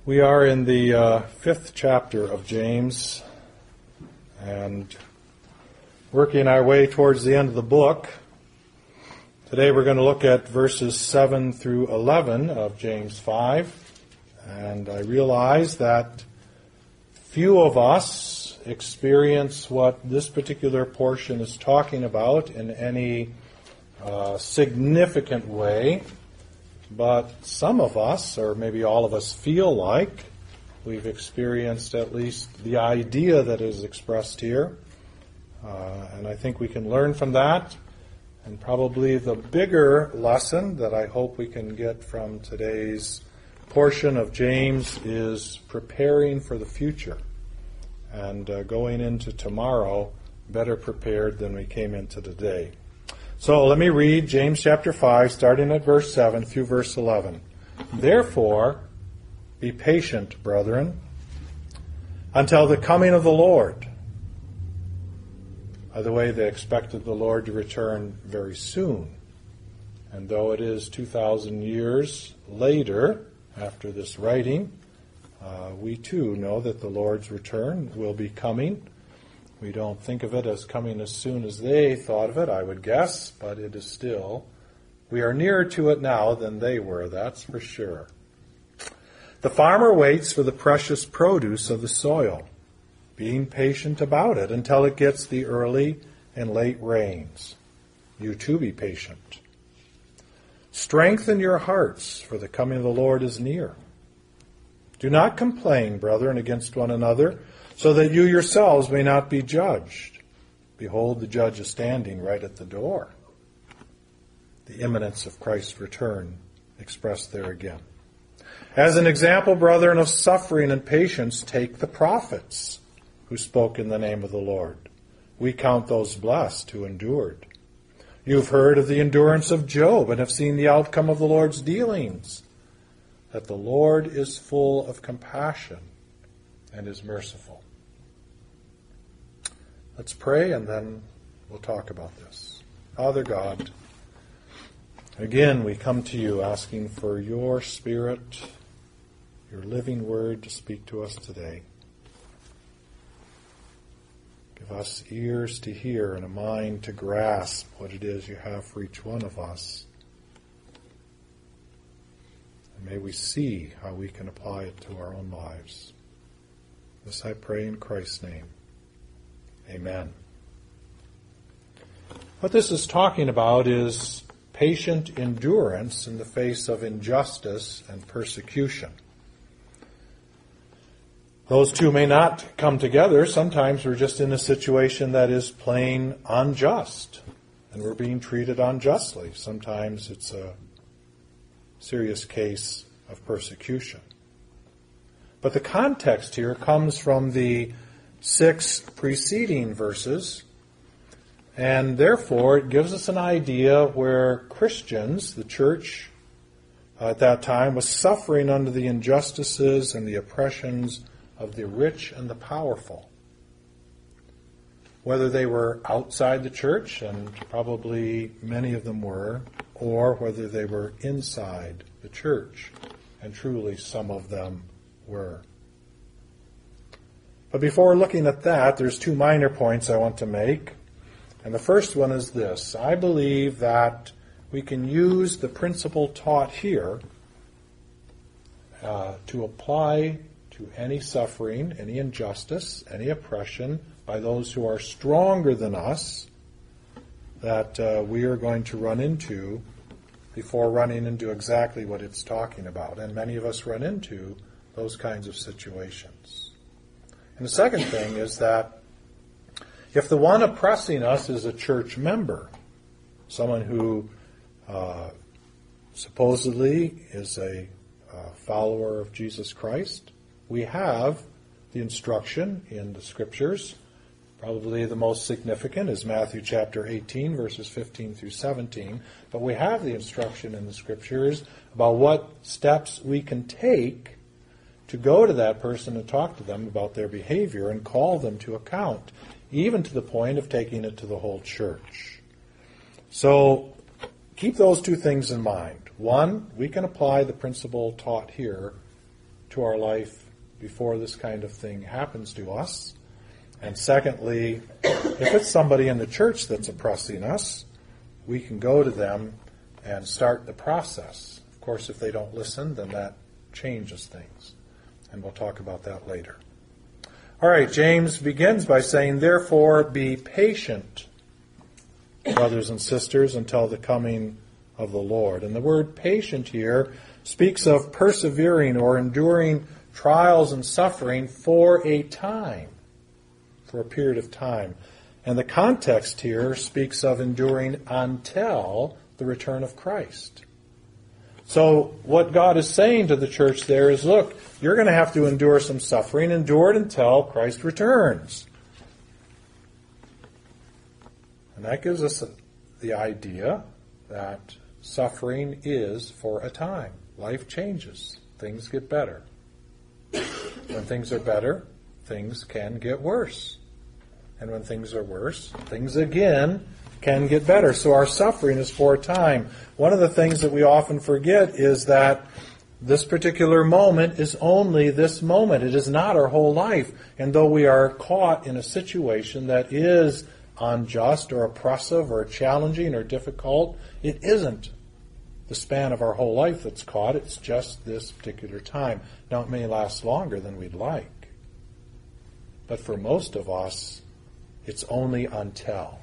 We are in the fifth chapter of James and working our way towards the end of the book. Today we're going to look at verses 7 through 11 of James 5. And I realize that few of us experience what this particular portion is talking about in any significant way. But some of us, or maybe all of us, feel like we've experienced at least the idea that is expressed here. And I think we can learn from that. And probably the bigger lesson that I hope we can get from today's portion of James is preparing for the future and going into tomorrow better prepared than we came into today. So let me read James chapter 5, starting at verse 7 through verse 11. Therefore, be patient, brethren, until the coming of the Lord. By the way, they expected the Lord to return very soon. And though it is 2,000 years later, after this writing, we too know that the Lord's return will be coming. We don't think of it as coming as soon as they thought of it, I would guess, but it is still. We are nearer to it now than they were, that's for sure. The farmer waits for the precious produce of the soil, being patient about it until it gets the early and late rains. You too be patient. Strengthen your hearts, for the coming of the Lord is near. Do not complain, brethren, against one another, so that you yourselves may not be judged. Behold, the judge is standing right at the door. The imminence of Christ's return expressed there again. As an example, brethren, of suffering and patience, take the prophets who spoke in the name of the Lord. We count those blessed who endured. You've heard of the endurance of Job and have seen the outcome of the Lord's dealings, that the Lord is full of compassion and is merciful. Let's pray and then we'll talk about this. Father God, again we come to you asking for your Spirit, your living word to speak to us today. Give us ears to hear and a mind to grasp what it is you have for each one of us. And may we see how we can apply it to our own lives. This I pray in Christ's name. Amen. What this is talking about is patient endurance in the face of injustice and persecution. Those two may not come together. Sometimes we're just in a situation that is plain unjust, and we're being treated unjustly. Sometimes it's a serious case of persecution. But the context here comes from the 6 preceding verses, and therefore it gives us an idea where Christians, the church at that time, was suffering under the injustices and the oppressions of the rich and the powerful. Whether they were outside the church, and probably many of them were, or whether they were inside the church, and truly some of them were. But before looking at that, there's 2 minor points I want to make. And the first one is this. I believe that we can use the principle taught here to apply to any suffering, any injustice, any oppression by those who are stronger than us that we are going to run into before running into exactly what it's talking about. And many of us run into those kinds of situations. And the second thing is that if the one oppressing us is a church member, someone who supposedly is a follower of Jesus Christ, we have the instruction in the Scriptures. Probably the most significant is Matthew chapter 18, verses 15 through 17. But we have the instruction in the Scriptures about what steps we can take to go to that person and talk to them about their behavior and call them to account, even to the point of taking it to the whole church. So keep those 2 things in mind. One, we can apply the principle taught here to our life before this kind of thing happens to us. And secondly, if it's somebody in the church that's oppressing us, we can go to them and start the process. Of course, if they don't listen, then that changes things. And we'll talk about that later. All right, James begins by saying, therefore be patient, brothers and sisters, until the coming of the Lord. And the word patient here speaks of persevering or enduring trials and suffering for a time, for a period of time. And the context here speaks of enduring until the return of Christ. So what God is saying to the church there is, look, you're going to have to endure some suffering, endure it until Christ returns. And that gives us the idea that suffering is for a time. Life changes. Things get better. When things are better, things can get worse. And when things are worse, things again can get better. So our suffering is for a time. One of the things that we often forget is that this particular moment is only this moment. It is not our whole life. And though we are caught in a situation that is unjust or oppressive or challenging or difficult, it isn't the span of our whole life that's caught. It's just this particular time. Now, it may last longer than we'd like. But for most of us, it's only until.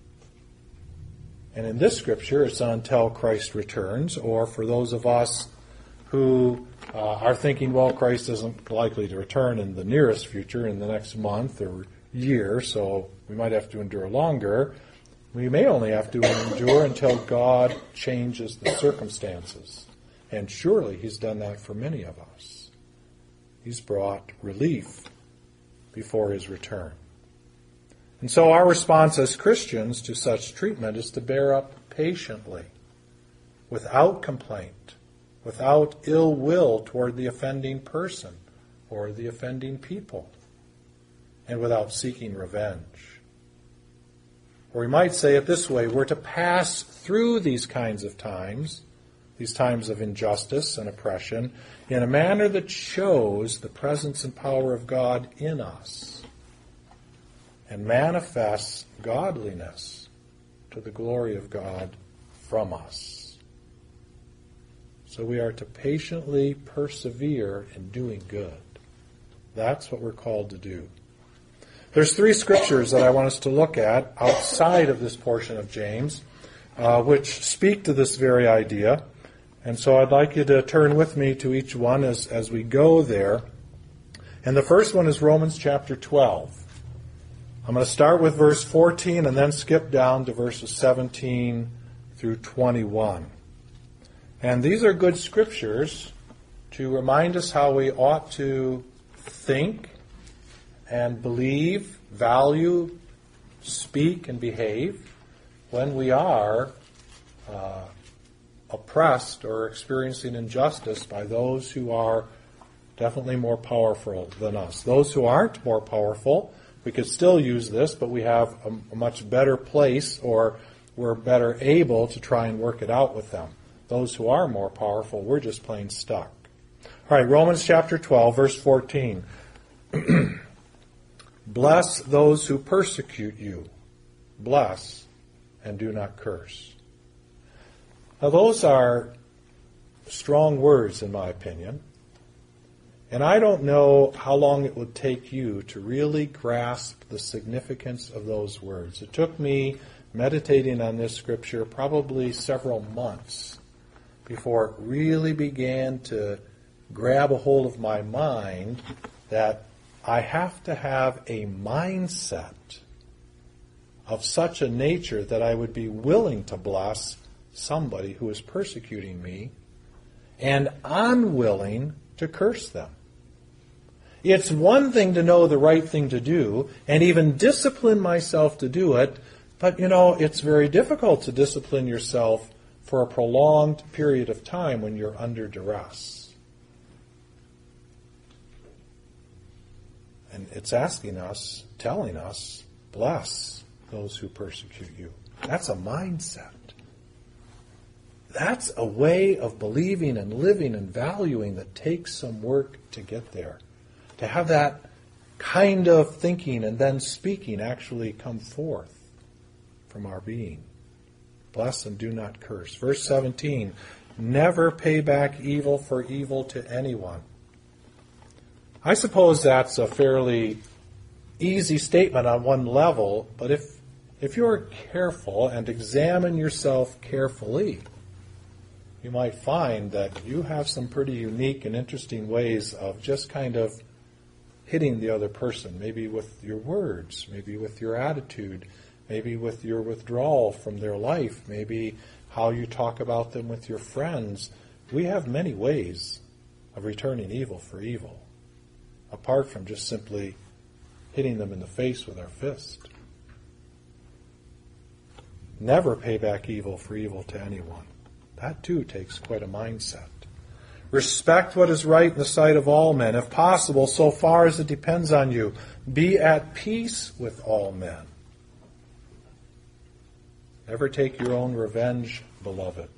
And in this scripture, it's until Christ returns, or for those of us who are thinking, well, Christ isn't likely to return in the nearest future, in the next month or year, so we might have to endure longer. We may only have to endure until God changes the circumstances. And surely He's done that for many of us. He's brought relief before His return. And so our response as Christians to such treatment is to bear up patiently, without complaint, without ill will toward the offending person or the offending people, and without seeking revenge. Or we might say it this way, we're to pass through these kinds of times, these times of injustice and oppression, in a manner that shows the presence and power of God in us and manifests godliness to the glory of God from us. So we are to patiently persevere in doing good. That's what we're called to do. There's 3 scriptures that I want us to look at outside of this portion of James, which speak to this very idea. And so I'd like you to turn with me to each one as we go there. And the first one is Romans chapter 12. I'm going to start with verse 14 and then skip down to verses 17 through 21. And these are good scriptures to remind us how we ought to think and believe, value, speak, and behave when we are oppressed or experiencing injustice by those who are definitely more powerful than us. Those who aren't more powerful, we could still use this, but we have a much better place, or we're better able to try and work it out with them. Those who are more powerful, we're just plain stuck. All right, Romans chapter 12, verse 14. Bless those who persecute you. Bless and do not curse. Now, those are strong words, in my opinion. And I don't know how long it would take you to really grasp the significance of those words. It took me meditating on this scripture probably several months before it really began to grab a hold of my mind that I have to have a mindset of such a nature that I would be willing to bless somebody who is persecuting me and unwilling to curse them. It's one thing to know the right thing to do and even discipline myself to do it, but it's very difficult to discipline yourself for a prolonged period of time when you're under duress. And it's telling us, bless those who persecute you. That's a mindset. That's a way of believing and living and valuing that takes some work to get there. To have that kind of thinking and then speaking actually come forth from our being. Bless and do not curse. Verse 17, never pay back evil for evil to anyone. I suppose that's a fairly easy statement on one level, but if you're careful and examine yourself carefully, you might find that you have some pretty unique and interesting ways of just kind of hitting the other person, maybe with your words, maybe with your attitude, maybe with your withdrawal from their life, maybe how you talk about them with your friends. We have many ways of returning evil for evil, apart from just simply hitting them in the face with our fist. Never pay back evil for evil to anyone. That too takes quite a mindset. Respect what is right in the sight of all men, if possible, so far as it depends on you. Be at peace with all men. Never take your own revenge, beloved.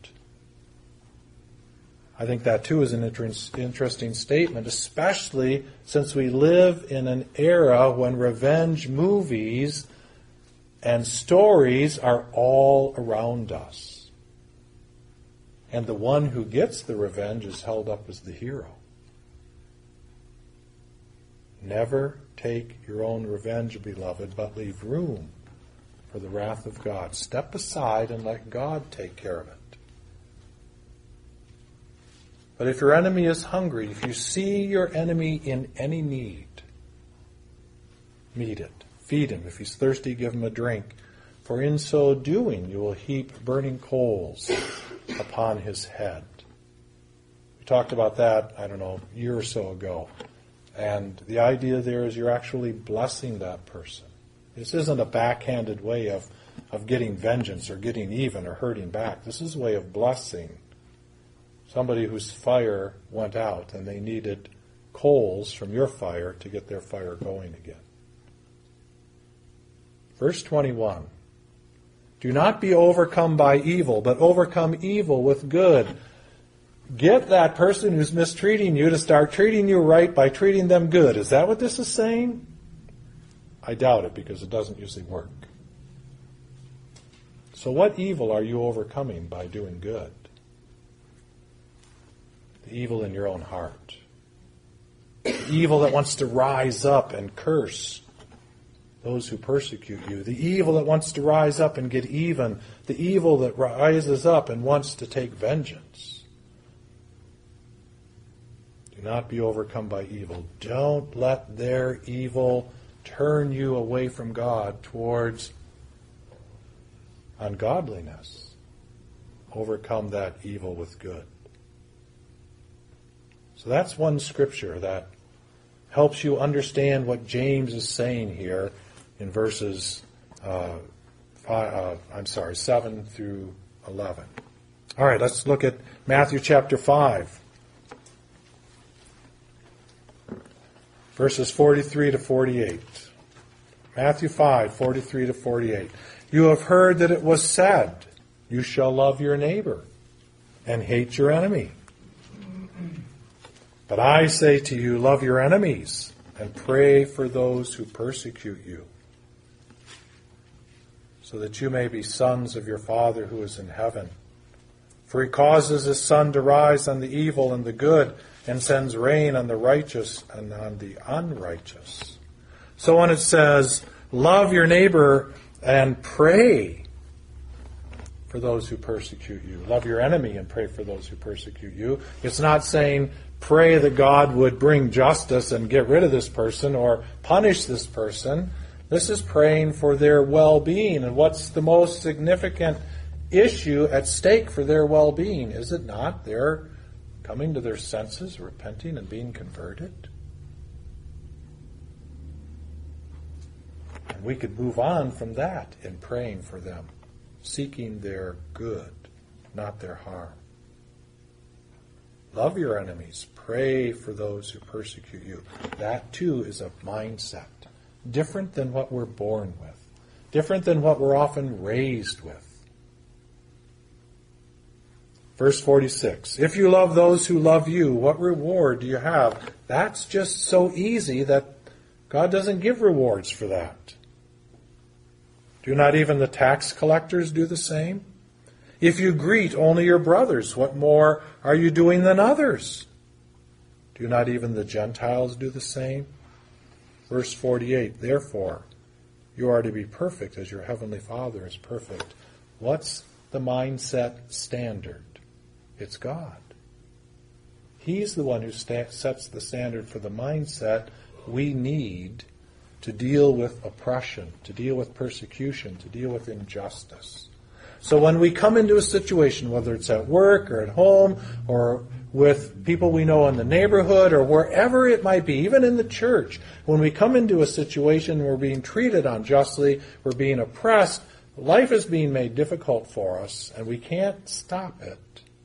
I think that too is an interesting statement, especially since we live in an era when revenge movies and stories are all around us. And the one who gets the revenge is held up as the hero. Never take your own revenge, beloved, but leave room for the wrath of God. Step aside and let God take care of it. But if your enemy is hungry, if you see your enemy in any need, meet it. Feed him. If he's thirsty, give him a drink. For in so doing, you will heap burning coals upon his head. We talked about that, a year or so ago. And the idea there is you're actually blessing that person. This isn't a backhanded way of getting vengeance or getting even or hurting back. This is a way of blessing somebody whose fire went out and they needed coals from your fire to get their fire going again. Verse 21. Do not be overcome by evil, but overcome evil with good. Get that person who's mistreating you to start treating you right by treating them good. Is that what this is saying? I doubt it, because it doesn't usually work. So what evil are you overcoming by doing good? The evil in your own heart. The evil that wants to rise up and curse those who persecute you. The evil that wants to rise up and get even. The evil that rises up and wants to take vengeance. Do not be overcome by evil. Don't let their evil turn you away from God towards ungodliness. Overcome that evil with good. So that's one scripture that helps you understand what James is saying here in verses 7 through 11. All right, let's look at Matthew chapter 5. Verses 43 to 48. Matthew 5, 43 to 48. You have heard that it was said, you shall love your neighbor and hate your enemy. But I say to you, love your enemies and pray for those who persecute you, so that you may be sons of your Father who is in heaven. For he causes his sun to rise on the evil and the good, and sends rain on the righteous and on the unrighteous. So when it says, love your neighbor and pray for those who persecute you, love your enemy and pray for those who persecute you, it's not saying pray that God would bring justice and get rid of this person or punish this person. This is praying for their well-being. And what's the most significant issue at stake for their well-being? Is it not their coming to their senses, repenting and being converted? And we could move on from that in praying for them, seeking their good, not their harm. Love your enemies. Pray for those who persecute you. That too is a mindset. Different than what we're born with. Different than what we're often raised with. Verse 46, if you love those who love you, what reward do you have? That's just so easy that God doesn't give rewards for that. Do not even the tax collectors do the same? If you greet only your brothers, what more are you doing than others? Do not even the Gentiles do the same? Verse 48, therefore, you are to be perfect as your heavenly Father is perfect. What's the mindset standard? It's God. He's the one who sets the standard for the mindset we need to deal with oppression, to deal with persecution, to deal with injustice. So when we come into a situation, whether it's at work or at home or with people we know in the neighborhood or wherever it might be, even in the church, when we come into a situation we're being treated unjustly, we're being oppressed, life is being made difficult for us, and we can't stop it.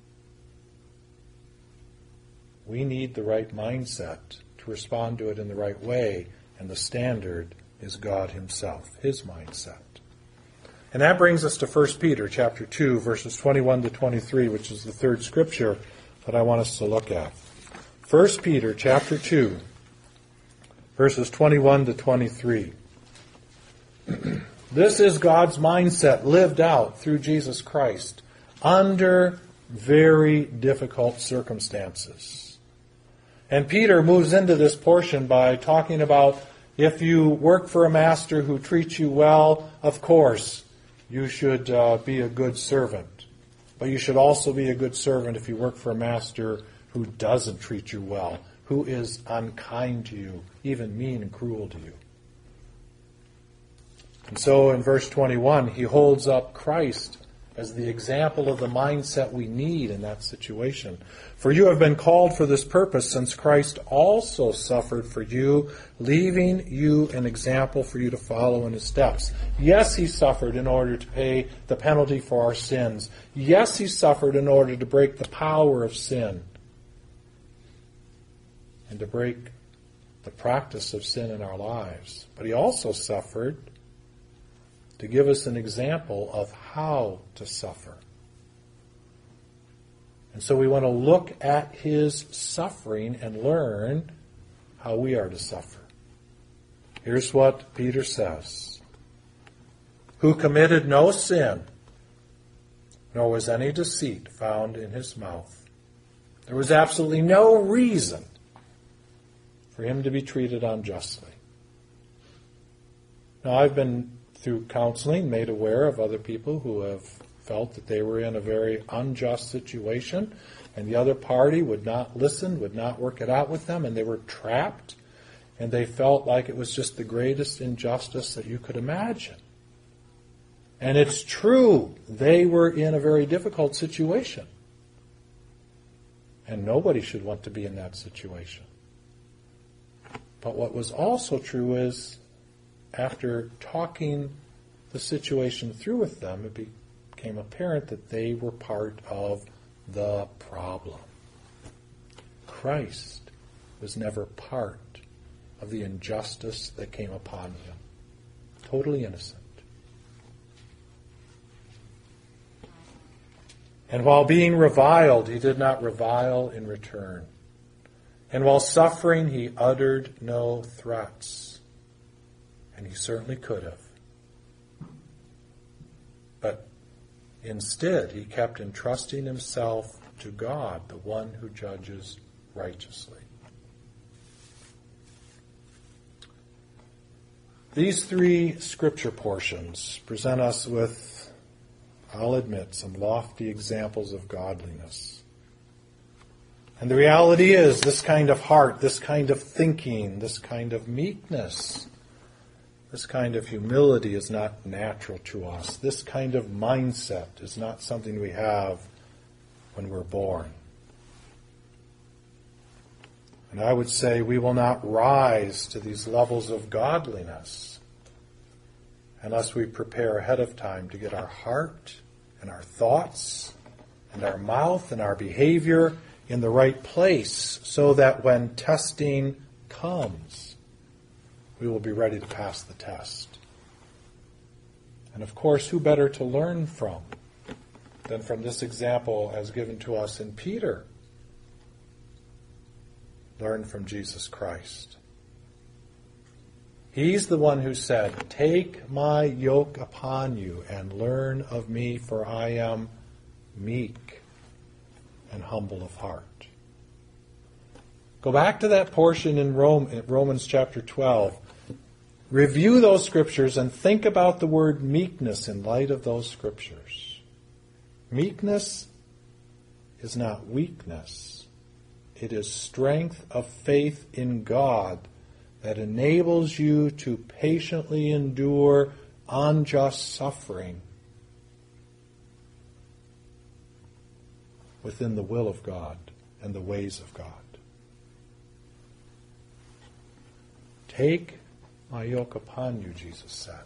We need the right mindset to respond to it in the right way, and the standard is God himself, his mindset. And that brings us to 1 Peter chapter 2, verses 21 to 23, which is the third scripture that I want us to look at. 1 Peter chapter 2, verses 21 to 23. This is God's mindset lived out through Jesus Christ under very difficult circumstances. And Peter moves into this portion by talking about if you work for a master who treats you well, of course, you should be a good servant. But you should also be a good servant if you work for a master who doesn't treat you well, who is unkind to you, even mean and cruel to you. And so in verse 21, he holds up Christ as the example of the mindset we need in that situation. For you have been called for this purpose, since Christ also suffered for you, leaving you an example for you to follow in his steps. Yes, he suffered in order to pay the penalty for our sins. Yes, he suffered in order to break the power of sin and to break the practice of sin in our lives. But he also suffered to give us an example of how to suffer. And so we want to look at his suffering and learn how we are to suffer. Here's what Peter says. Who committed no sin, nor was any deceit found in his mouth. There was absolutely no reason for him to be treated unjustly. Now, I've been through counseling made aware of other people who have felt that they were in a very unjust situation and the other party would not listen, would not work it out with them, and they were trapped and they felt like it was just the greatest injustice that you could imagine. And it's true, they were in a very difficult situation. And nobody should want to be in that situation. But what was also true is, after talking the situation through with them, it became apparent that they were part of the problem. Christ was never part of the injustice that came upon him. Totally innocent. And while being reviled, he did not revile in return. And while suffering, he uttered no threats. And he certainly could have. But instead, he kept entrusting himself to God, the one who judges righteously. These three scripture portions present us with, I'll admit, some lofty examples of godliness. And the reality is, this kind of heart, this kind of thinking, this kind of meekness, this kind of humility is not natural to us. This kind of mindset is not something we have when we're born. And I would say we will not rise to these levels of godliness unless we prepare ahead of time to get our heart and our thoughts and our mouth and our behavior in the right place so that when testing comes, we will be ready to pass the test. And of course, who better to learn from than from this example as given to us in Peter. Learn from Jesus Christ. He's the one who said, "Take my yoke upon you and learn of me, for I am meek and humble of heart." Go back to that portion in Romans chapter 12. Review those scriptures and think about the word meekness in light of those scriptures. Meekness is not weakness. It is strength of faith in God that enables you to patiently endure unjust suffering within the will of God and the ways of God. Take my yoke upon you, Jesus said.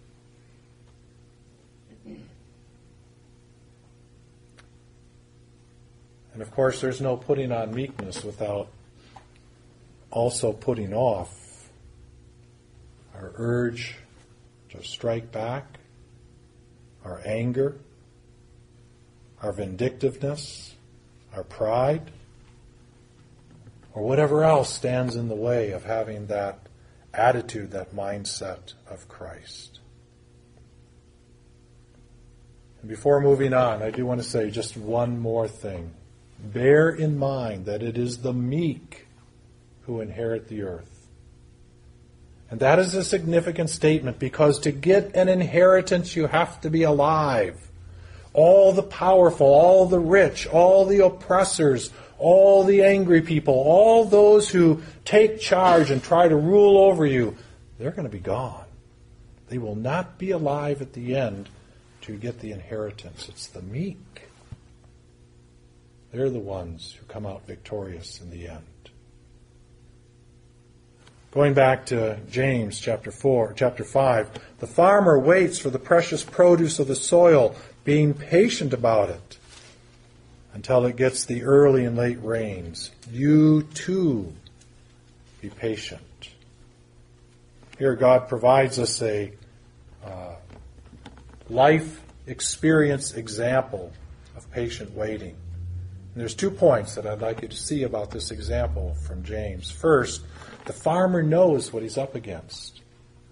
And of course, there's no putting on meekness without also putting off our urge to strike back, our anger, our vindictiveness, our pride, or whatever else stands in the way of having that attitude, that mindset of Christ. And before moving on, I do want to say just one more thing. Bear in mind that it is the meek who inherit the earth. And that is a significant statement, because to get an inheritance you have to be alive. All the powerful, all the rich, all the oppressors, all the angry people, all those who take charge and try to rule over you, they're going to be gone. They will not be alive at the end to get the inheritance. It's the meek. They're the ones who come out victorious in the end. Going back to James chapter 5, the farmer waits for the precious produce of the soil, being patient about it until it gets the early and late rains. You too be patient. Here God provides us a life experience example of patient waiting. And there's 2 points that I'd like you to see about this example from James. First, the farmer knows what he's up against.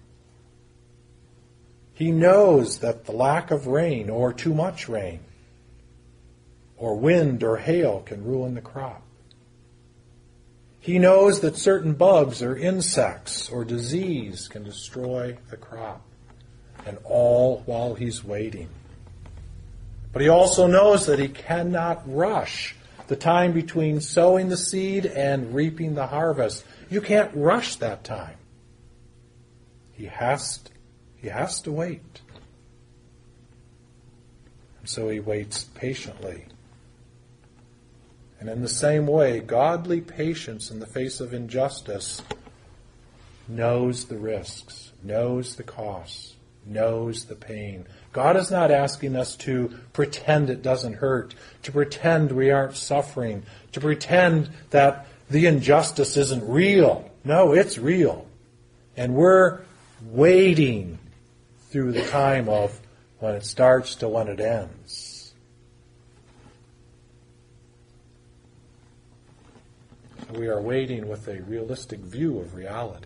He knows that the lack of rain or too much rain or wind or hail can ruin the crop. He knows that certain bugs or insects or disease can destroy the crop, and all while he's waiting. But he also knows that he cannot rush the time between sowing the seed and reaping the harvest. You can't rush that time. He has to wait. And so he waits patiently. And in the same way, godly patience in the face of injustice knows the risks, knows the costs, knows the pain. God is not asking us to pretend it doesn't hurt, to pretend we aren't suffering, to pretend that the injustice isn't real. No, it's real. And we're waiting through the time of when it starts to when it ends. We are waiting with a realistic view of reality.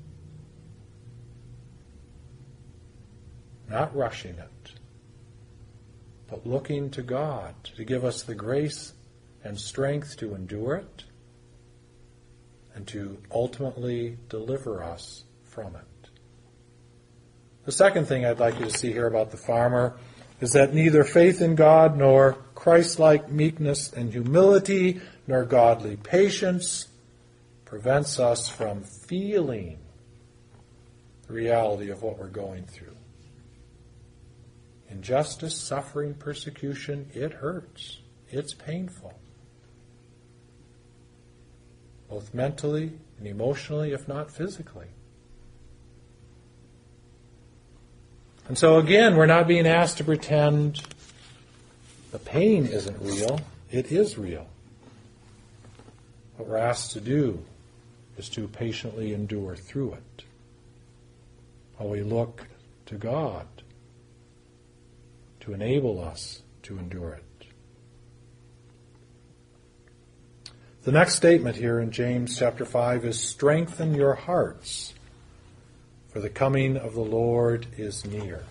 Not rushing it, but looking to God to give us the grace and strength to endure it and to ultimately deliver us from it. The second thing I'd like you to see here about the farmer is that neither faith in God nor Christ-like meekness and humility nor godly patience prevents us from feeling the reality of what we're going through. Injustice, suffering, persecution, it hurts. It's painful. Both mentally and emotionally, if not physically. And so again, we're not being asked to pretend the pain isn't real. It is real. What we're asked to do is to patiently endure through it while we look to God to enable us to endure it. The next statement here in James chapter 5 is, strengthen your hearts, for the coming of the Lord is near.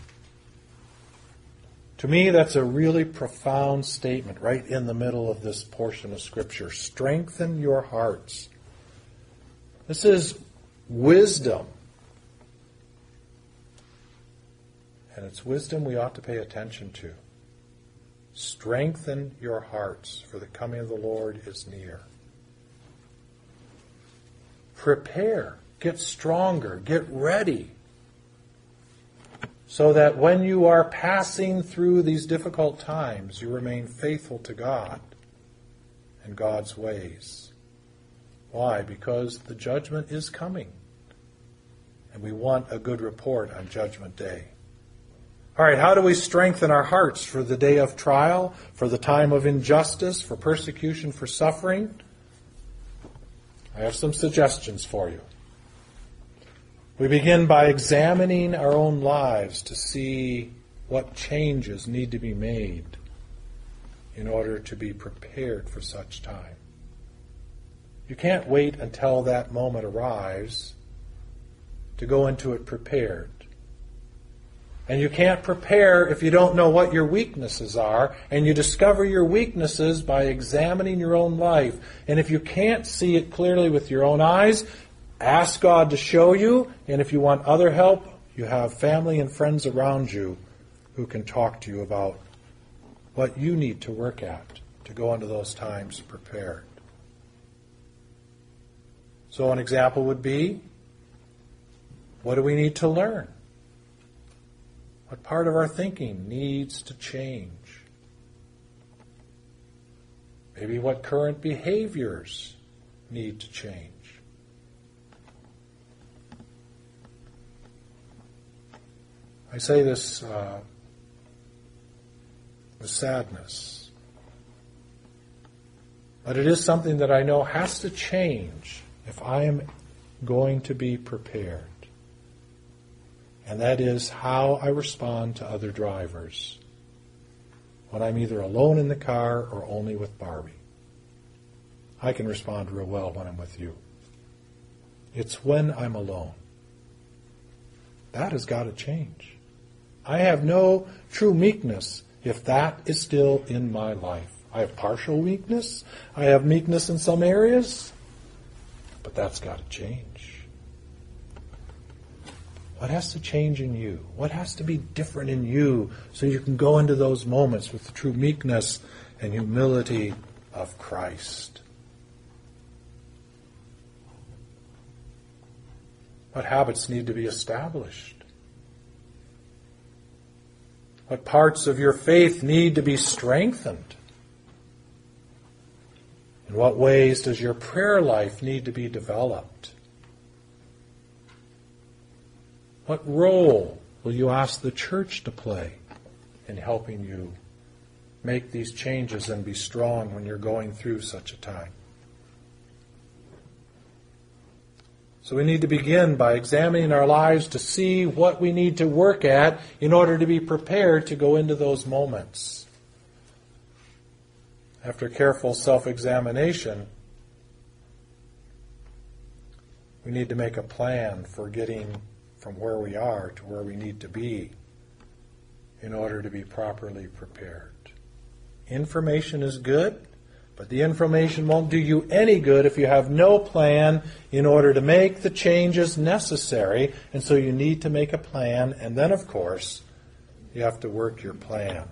To me, that's a really profound statement right in the middle of this portion of Scripture. Strengthen your hearts. This is wisdom. And it's wisdom we ought to pay attention to. Strengthen your hearts, for the coming of the Lord is near. Prepare, get stronger, get ready, so that when you are passing through these difficult times, you remain faithful to God and God's ways. Why? Because the judgment is coming, and we want a good report on Judgment Day. All right, how do we strengthen our hearts for the day of trial, for the time of injustice, for persecution, for suffering? I have some suggestions for you. We begin by examining our own lives to see what changes need to be made in order to be prepared for such time. You can't wait until that moment arrives to go into it prepared. And you can't prepare if you don't know what your weaknesses are, and you discover your weaknesses by examining your own life. And if you can't see it clearly with your own eyes, ask God to show you, and if you want other help, you have family and friends around you who can talk to you about what you need to work at to go into those times prepared. So an example would be, what do we need to learn? What part of our thinking needs to change? Maybe what current behaviors need to change? I say this with sadness, but it is something that I know has to change if I am going to be prepared. And that is how I respond to other drivers when I'm either alone in the car or only with Barbie. I can respond real well when I'm with you. It's when I'm alone. That has got to change. I have no true meekness if that is still in my life. I have partial weakness. I have meekness in some areas. But that's got to change. What has to change in you? What has to be different in you so you can go into those moments with the true meekness and humility of Christ? What habits need to be established? What parts of your faith need to be strengthened? In what ways does your prayer life need to be developed? What role will you ask the church to play in helping you make these changes and be strong when you're going through such a time? So we need to begin by examining our lives to see what we need to work at in order to be prepared to go into those moments. After careful self-examination, we need to make a plan for getting from where we are to where we need to be in order to be properly prepared. Information is good, but the information won't do you any good if you have no plan in order to make the changes necessary. And so you need to make a plan, and then, of course, you have to work your plan.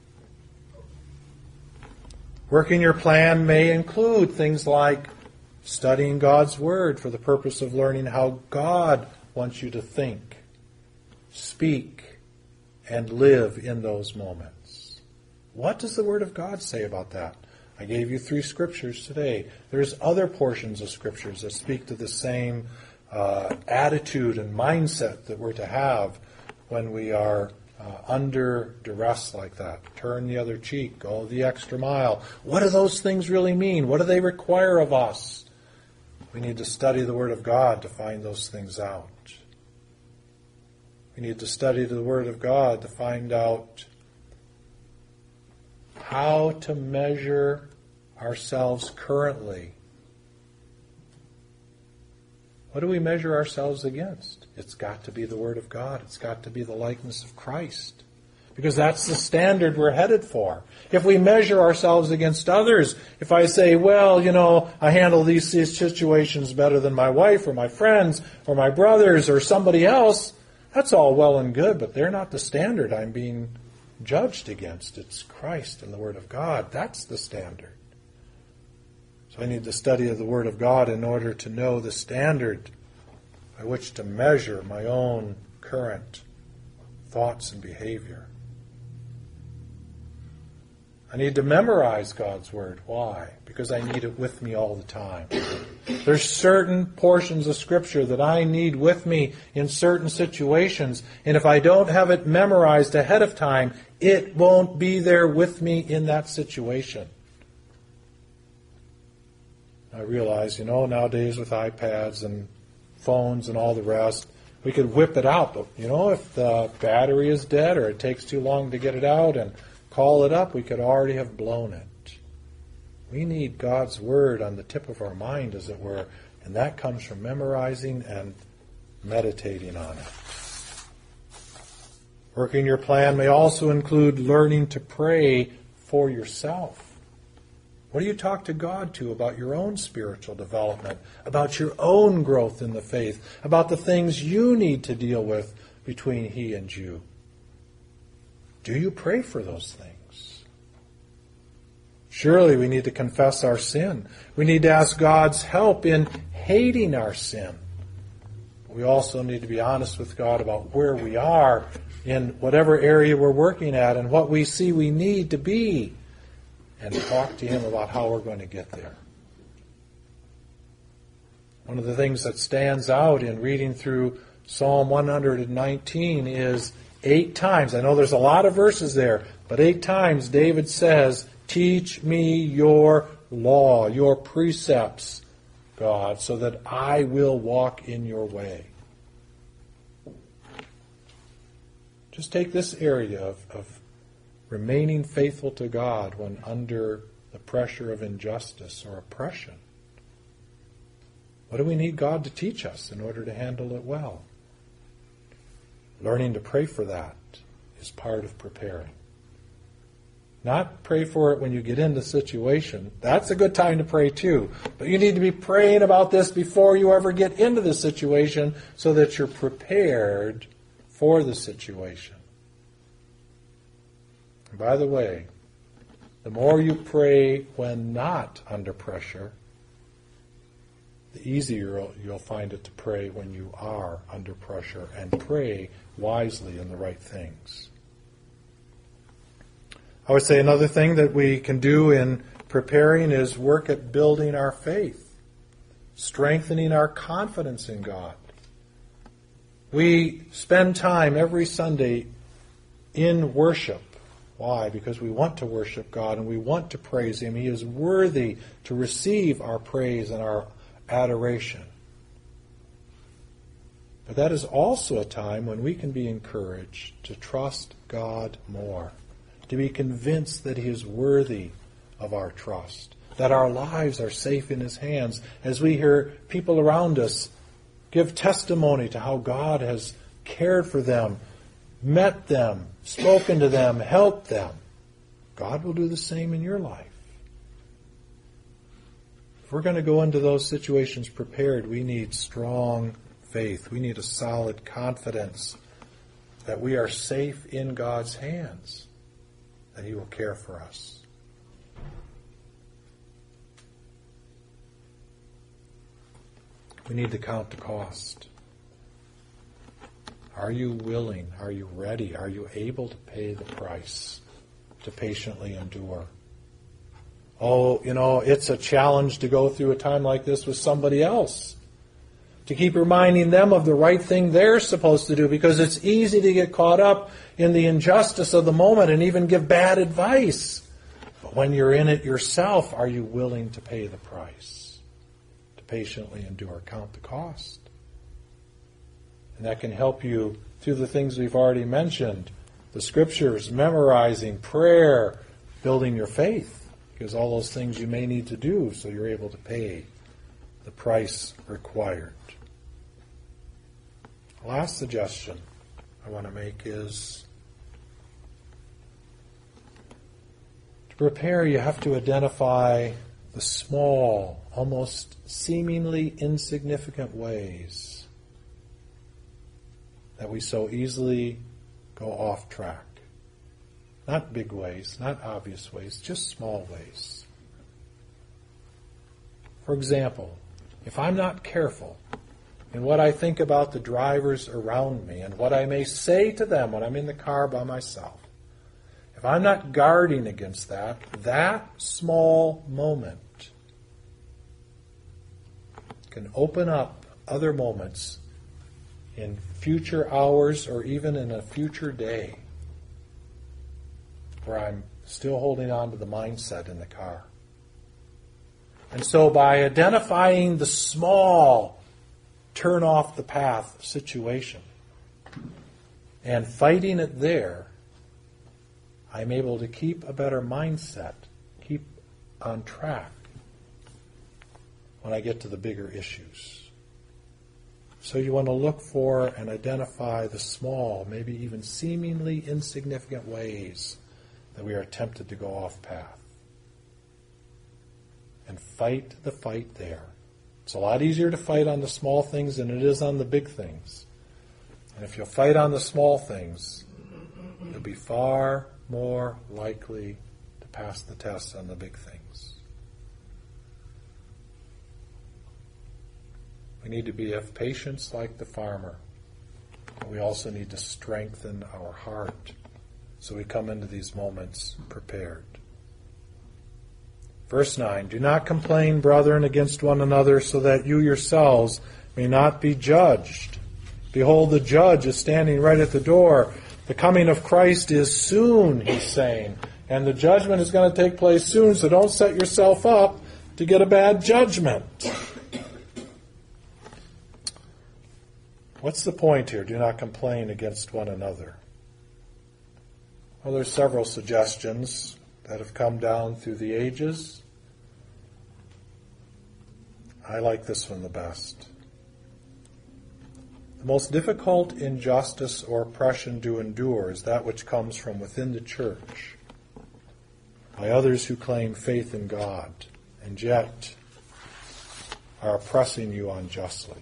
Working your plan may include things like studying God's Word for the purpose of learning how God wants you to think, speak, and live in those moments. What does the Word of God say about that? I gave you 3 scriptures today. There's other portions of scriptures that speak to the same attitude and mindset that we're to have when we are under duress like that. Turn the other cheek, go the extra mile. What do those things really mean? What do they require of us? We need to study the Word of God to find those things out. We need to study the Word of God to find out how to measure ourselves currently. What do we measure ourselves against? It's got to be the Word of God. It's got to be the likeness of Christ. Because that's the standard we're headed for. If we measure ourselves against others, if I say, well, I handle these situations better than my wife or my friends or my brothers or somebody else, that's all well and good, but they're not the standard I'm being judged against. It's Christ and the Word of God. That's the standard. So I need the study of the Word of God in order to know the standard by which to measure my own current thoughts and behavior. I need to memorize God's Word. Why? Because I need it with me all the time. There's certain portions of Scripture that I need with me in certain situations, and if I don't have it memorized ahead of time, it won't be there with me in that situation. I realize, nowadays with iPads and phones and all the rest, we could whip it out. But, if the battery is dead or it takes too long to get it out and call it up, we could already have blown it. We need God's Word on the tip of our mind, as it were, and that comes from memorizing and meditating on it. Working your plan may also include learning to pray for yourself. What do you talk to God to about your own spiritual development, about your own growth in the faith, about the things you need to deal with between He and you? Do you pray for those things? Surely we need to confess our sin. We need to ask God's help in hating our sin. We also need to be honest with God about where we are in whatever area we're working at and what we see we need to be, and talk to Him about how we're going to get there. One of the things that stands out in reading through Psalm 119 is 8 times, I know there's a lot of verses there, but 8 times David says, "Teach me your law, your precepts, God, so that I will walk in your way." Just take this area of remaining faithful to God when under the pressure of injustice or oppression. What do we need God to teach us in order to handle it well? Learning to pray for that is part of preparing. Not pray for it when you get into the situation. That's a good time to pray too. But you need to be praying about this before you ever get into the situation so that you're prepared for the situation. And by the way, the more you pray when not under pressure, the easier you'll find it to pray when you are under pressure, and pray wisely in the right things. I would say another thing that we can do in preparing is work at building our faith, strengthening our confidence in God. We spend time every Sunday in worship. Why? Because we want to worship God and we want to praise Him. He is worthy to receive our praise and our adoration. But that is also a time when we can be encouraged to trust God more, to be convinced that He is worthy of our trust, that our lives are safe in His hands, as we hear people around us give testimony to how God has cared for them, met them, spoken to them, helped them. God will do the same in your life. If we're going to go into those situations prepared, we need strong faith. We need a solid confidence that we are safe in God's hands, that He will care for us. We need to count the cost. Are you willing? Are you ready? Are you able to pay the price to patiently endure? Oh, it's a challenge to go through a time like this with somebody else, to keep reminding them of the right thing they're supposed to do, because it's easy to get caught up in the injustice of the moment and even give bad advice. But when you're in it yourself, are you willing to pay the price? To patiently endure, count the cost. And that can help you through the things we've already mentioned. The Scriptures, memorizing, prayer, building your faith, because all those things you may need to do so you're able to pay the price required. The last suggestion I want to make is to prepare, you have to identify the small, almost seemingly insignificant ways that we so easily go off track. Not big ways, not obvious ways, just small ways. For example, if I'm not careful in what I think about the drivers around me and what I may say to them when I'm in the car by myself, if I'm not guarding against that small moment can open up other moments in future hours or even in a future day where I'm still holding on to the mindset in the car. And so by identifying the small turn off the path situation and fighting it there, I'm able to keep a better mindset, keep on track when I get to the bigger issues. So you want to look for and identify the small, maybe even seemingly insignificant ways that we are tempted to go off path. And fight the fight there. It's a lot easier to fight on the small things than it is on the big things. And if you'll fight on the small things, you'll be far more likely to pass the test on the big things. We need to have patience like the farmer. But we also need to strengthen our heart so we come into these moments prepared. Verse 9, do not complain, brethren, against one another, so that you yourselves may not be judged. Behold, the judge is standing right at the door. The coming of Christ is soon, he's saying. And the judgment is going to take place soon, so don't set yourself up to get a bad judgment. What's the point here? Do not complain against one another. Well, there's several suggestions that have come down through the ages. I like this one the best. The most difficult injustice or oppression to endure is that which comes from within the church, by others who claim faith in God, and yet are oppressing you unjustly.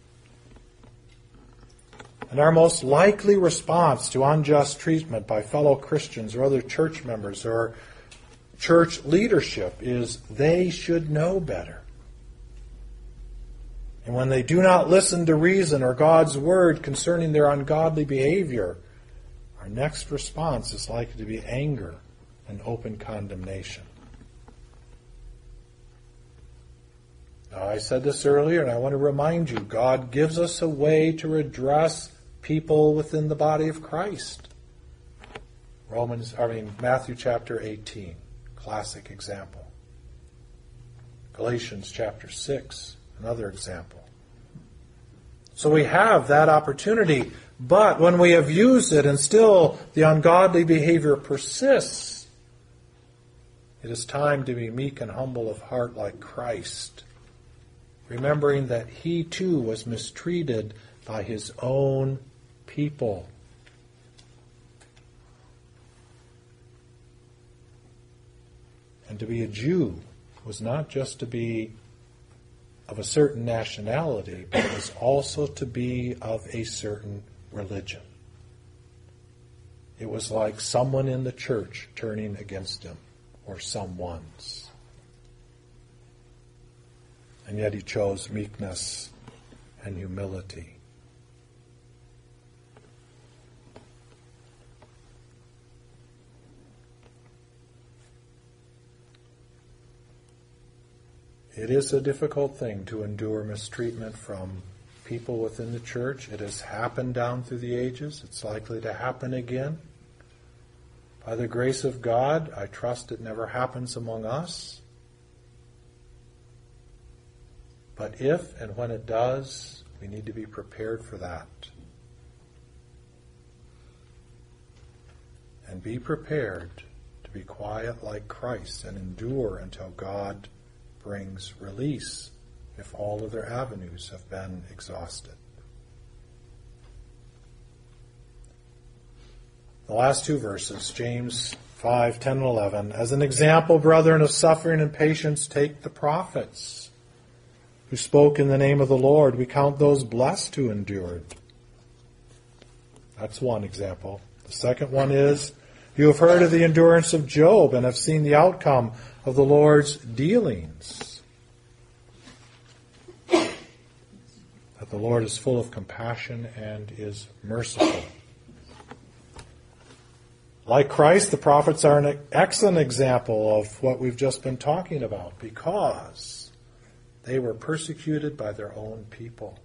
And our most likely response to unjust treatment by fellow Christians or other church members or church leadership is they should know better. And when they do not listen to reason or God's word concerning their ungodly behavior, our next response is likely to be anger and open condemnation. Now, I said this earlier, and I want to remind you, God gives us a way to address people within the body of Christ. Matthew chapter 18, classic example. Galatians chapter 6, another example. So we have that opportunity, but when we have used it and still the ungodly behavior persists, it is time to be meek and humble of heart like Christ, remembering that he too was mistreated by his own people. And to be a Jew was not just to be of a certain nationality, but it was also to be of a certain religion. It was like someone in the church turning against him, or someone's. And yet he chose meekness and humility. It is a difficult thing to endure mistreatment from people within the church. It has happened down through the ages. It's likely to happen again. By the grace of God, I trust it never happens among us. But if and when it does, we need to be prepared for that. And be prepared to be quiet like Christ and endure until God brings release if all other avenues have been exhausted. The last two verses, James 5, 10 and 11. As an example, brethren, of suffering and patience, take the prophets who spoke in the name of the Lord. We count those blessed who endured. That's one example. The second one is, you have heard of the endurance of Job and have seen the outcome of the Lord's dealings. That the Lord is full of compassion and is merciful. Like Christ, the prophets are an excellent example of what we've just been talking about because they were persecuted by their own people.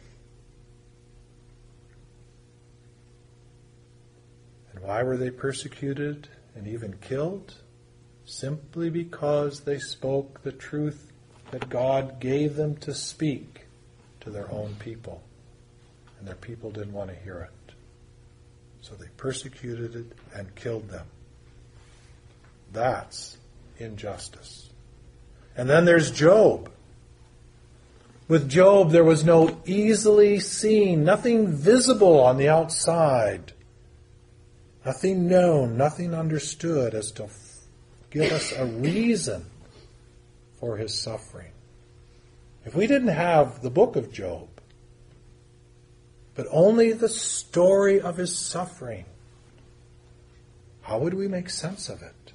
And why were they persecuted and even killed? Simply because they spoke the truth that God gave them to speak to their own people. And their people didn't want to hear it. So they persecuted it and killed them. That's injustice. And then there's Job. With Job, there was no easily seen, nothing visible on the outside. Nothing known, nothing understood as to give us a reason for his suffering. If we didn't have the book of Job, but only the story of his suffering, how would we make sense of it?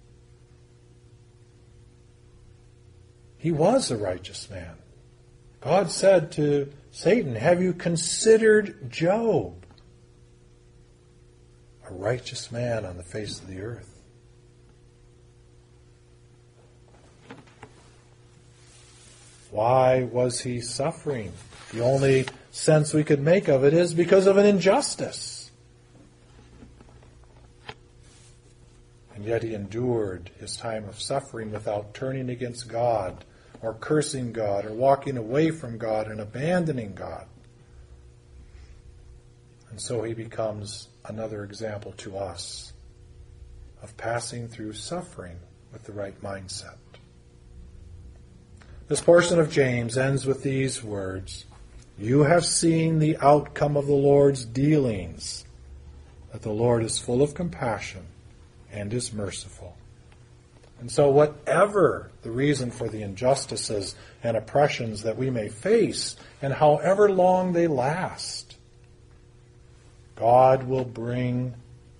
He was a righteous man. God said to Satan, have you considered Job? A righteous man on the face of the earth. Why was he suffering? The only sense we could make of it is because of an injustice. And yet he endured his time of suffering without turning against God or cursing God or walking away from God and abandoning God. And so he becomes another example to us of passing through suffering with the right mindset. This portion of James ends with these words, you have seen the outcome of the Lord's dealings, that the Lord is full of compassion and is merciful. And so whatever the reason for the injustices and oppressions that we may face, and however long they last, God will bring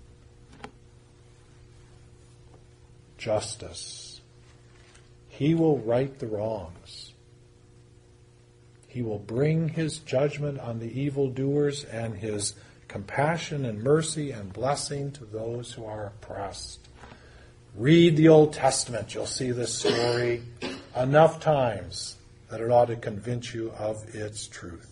justice. He will right the wrongs. He will bring his judgment on the evildoers and his compassion and mercy and blessing to those who are oppressed. Read the Old Testament. You'll see this story enough times that it ought to convince you of its truth.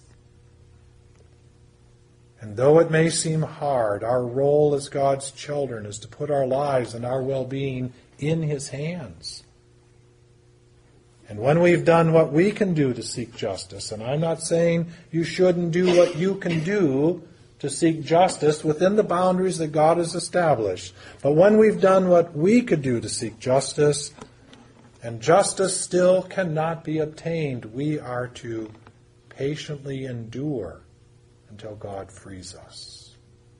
And though it may seem hard, our role as God's children is to put our lives and our well-being in his hands. And when we've done what we can do to seek justice, and I'm not saying you shouldn't do what you can do to seek justice within the boundaries that God has established, but when we've done what we could do to seek justice, and justice still cannot be obtained, we are to patiently endure until God frees us.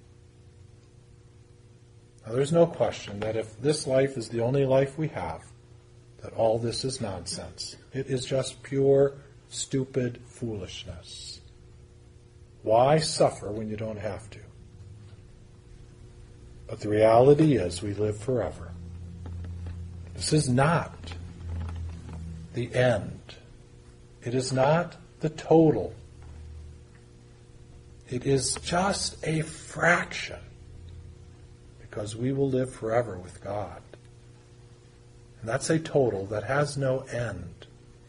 Now, there's no question that if this life is the only life we have, that all this is nonsense. It is just pure, stupid foolishness. Why suffer when you don't have to? But the reality is we live forever. This is not the end. It is not the total. It is just a fraction, because we will live forever with God. And that's a total that has no end.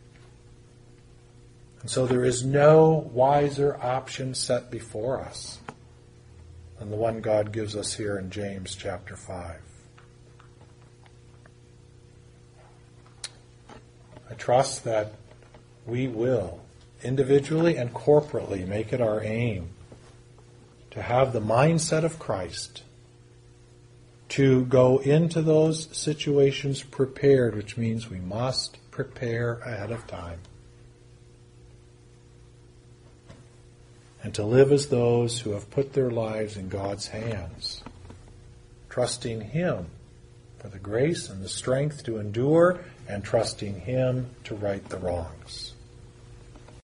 And so there is no wiser option set before us than the one God gives us here in James chapter 5. I trust that we will, individually and corporately, make it our aim to have the mindset of Christ, to go into those situations prepared, which means we must prepare ahead of time. And to live as those who have put their lives in God's hands, trusting Him for the grace and the strength to endure, and trusting Him to right the wrongs.